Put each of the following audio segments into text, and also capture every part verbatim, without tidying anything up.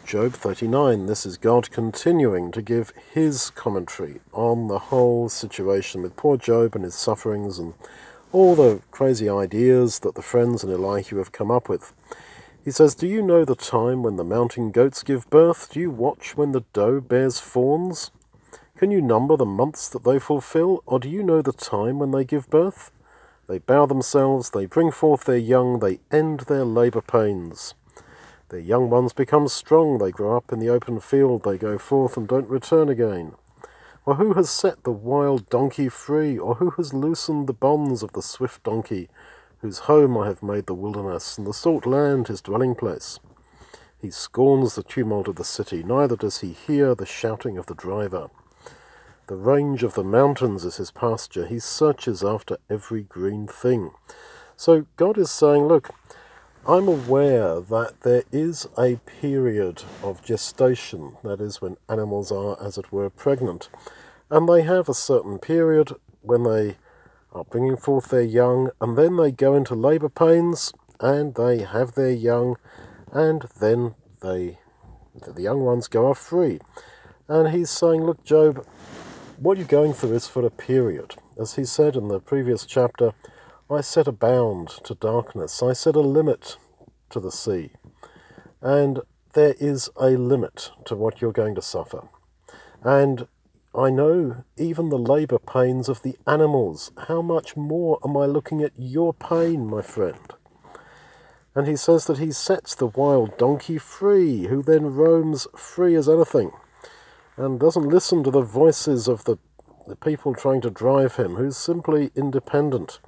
Job thirty-nine. This is God continuing to give his commentary on the whole situation with poor Job and his sufferings and all the crazy ideas that the friends and Elihu have come up with. He says, "Do you know the time when the mountain goats give birth? Do you watch when the doe bears fawns? Can you number the months that they fulfill, or do you know the time when they give birth? They bow themselves, they bring forth their young, they end their labour pains. Their young ones become strong, they grow up in the open field, they go forth and don't return again. Or who has set the wild donkey free, or who has loosened the bonds of the swift donkey, whose home I have made the wilderness, and the salt land his dwelling place? He scorns the tumult of the city, neither does he hear the shouting of the driver. The range of the mountains is his pasture, he searches after every green thing." So God is saying, look, I'm aware that there is a period of gestation, that is when animals are, as it were, pregnant, and they have a certain period when they are bringing forth their young, and then they go into labour pains, and they have their young, and then they, the young ones go off free. And he's saying, look, Job, what you're going through is for a period. As he said in the previous chapter, I set a bound to darkness, I set a limit to the sea, and there is a limit to what you're going to suffer. And I know even the labour pains of the animals. How much more am I looking at your pain, my friend? And he says that he sets the wild donkey free, who then roams free as anything, and doesn't listen to the voices of the, the people trying to drive him, who's simply independent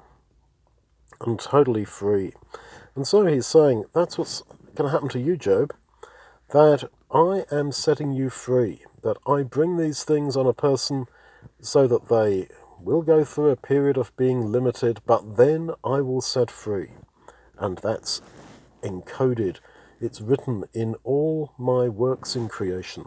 and totally free. And so he's saying, that's what's going to happen to you, Job, that I am setting you free, that I bring these things on a person so that they will go through a period of being limited, but then I will set free. And that's encoded. It's written in all my works in creation.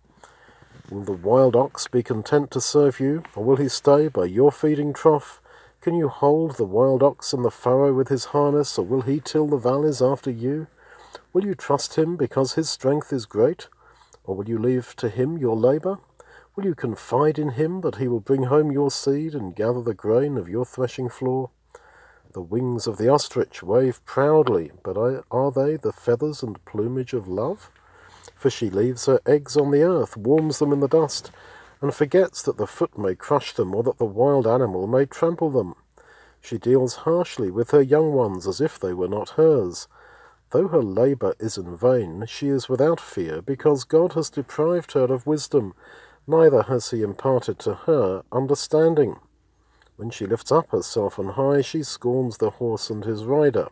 Will the wild ox be content to serve you, or will he stay by your feeding trough? Can you hold the wild ox in the furrow with his harness, or will he till the valleys after you? Will you trust him because his strength is great, or will you leave to him your labour? Will you confide in him that he will bring home your seed and gather the grain of your threshing floor? The wings of the ostrich wave proudly, but are they the feathers and plumage of love? For she leaves her eggs on the earth, warms them in the dust, and forgets that the foot may crush them, or that the wild animal may trample them. She deals harshly with her young ones as if they were not hers. Though her labour is in vain, she is without fear, because God has deprived her of wisdom, neither has he imparted to her understanding. When she lifts up herself on high, she scorns the horse and his rider.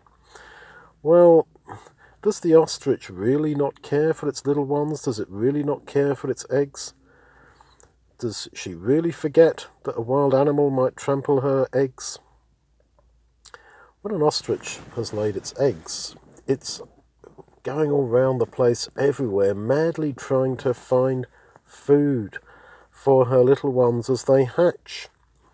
Well, does the ostrich really not care for its little ones? Does it really not care for its eggs? Does she really forget that a wild animal might trample her eggs? When an ostrich has laid its eggs, it's going all round the place everywhere, madly trying to find food for her little ones as they hatch.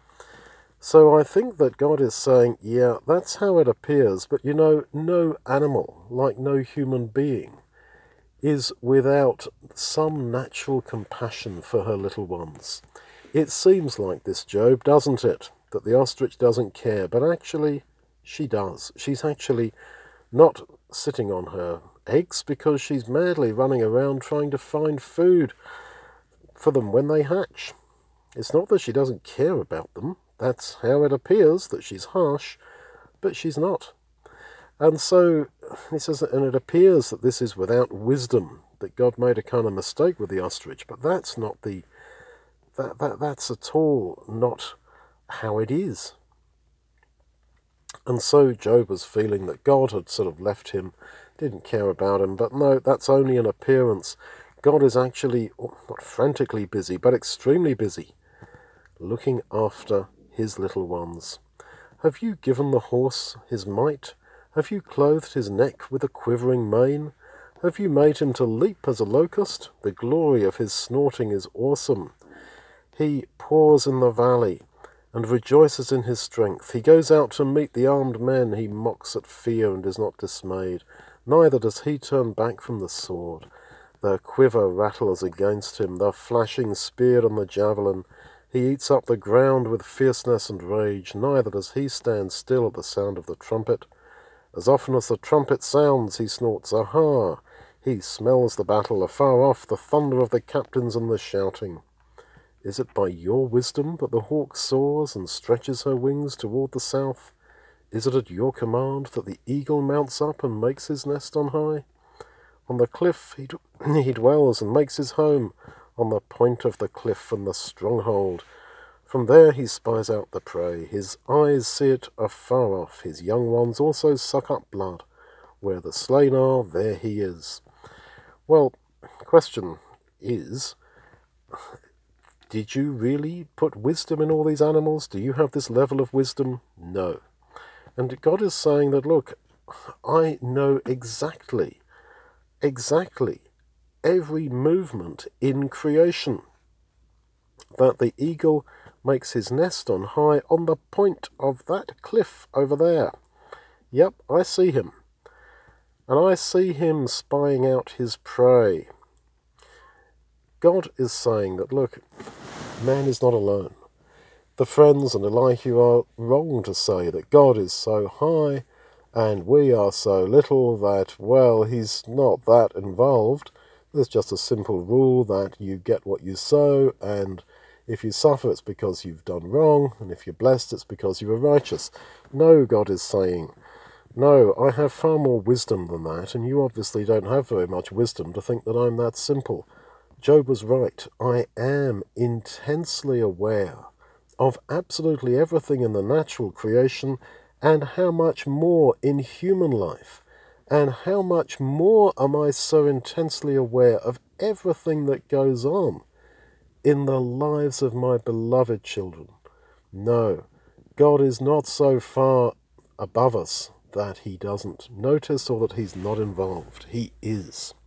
So I think that God is saying, yeah, that's how it appears, but you know, no animal, like no human being, is without some natural compassion for her little ones. It seems like this, Job, doesn't it? That the ostrich doesn't care, but actually she does. She's actually not sitting on her eggs because she's madly running around trying to find food for them when they hatch. It's not that she doesn't care about them. That's how it appears, that she's harsh, but she's not. And so he says, and it appears that this is without wisdom, that God made a kind of mistake with the ostrich, but that's not the, that, that that's at all not how it is. And so Job was feeling that God had sort of left him, didn't care about him, but no, that's only an appearance. God is actually not frantically busy, but extremely busy, looking after his little ones. Have you given the horse his might? Have you clothed his neck with a quivering mane? Have you made him to leap as a locust? The glory of his snorting is awesome. He pours in the valley and rejoices in his strength. He goes out to meet the armed men. He mocks at fear and is not dismayed. Neither does he turn back from the sword. The quiver rattles against him, the flashing spear and the javelin. He eats up the ground with fierceness and rage, neither does he stand still at the sound of the trumpet. As often as the trumpet sounds, he snorts, "Aha!" He smells the battle afar off, the thunder of the captains and the shouting. Is it by your wisdom that the hawk soars and stretches her wings toward the south? Is it at your command that the eagle mounts up and makes his nest on high? On the cliff he, d- he dwells and makes his home, on the point of the cliff and the stronghold. From there he spies out the prey. His eyes see it afar off. His young ones also suck up blood. Where the slain are, there he is. Well, question is, did you really put wisdom in all these animals? Do you have this level of wisdom? No. And God is saying that, look, I know exactly, exactly every movement in creation. That the eagle makes his nest on high on the point of that cliff over there. Yep, I see him. And I see him spying out his prey. God is saying that, look, man is not alone. The friends and Elihu are wrong to say that God is so high and we are so little that, well, he's not that involved. There's just a simple rule that you get what you sow, and if you suffer, it's because you've done wrong, and if you're blessed, it's because you were righteous. No, God is saying, no, I have far more wisdom than that, and you obviously don't have very much wisdom to think that I'm that simple. Job was right. I am intensely aware of absolutely everything in the natural creation, and how much more in human life, and how much more am I so intensely aware of everything that goes on in the lives of my beloved children. No, God is not so far above us that he doesn't notice or that he's not involved. He is.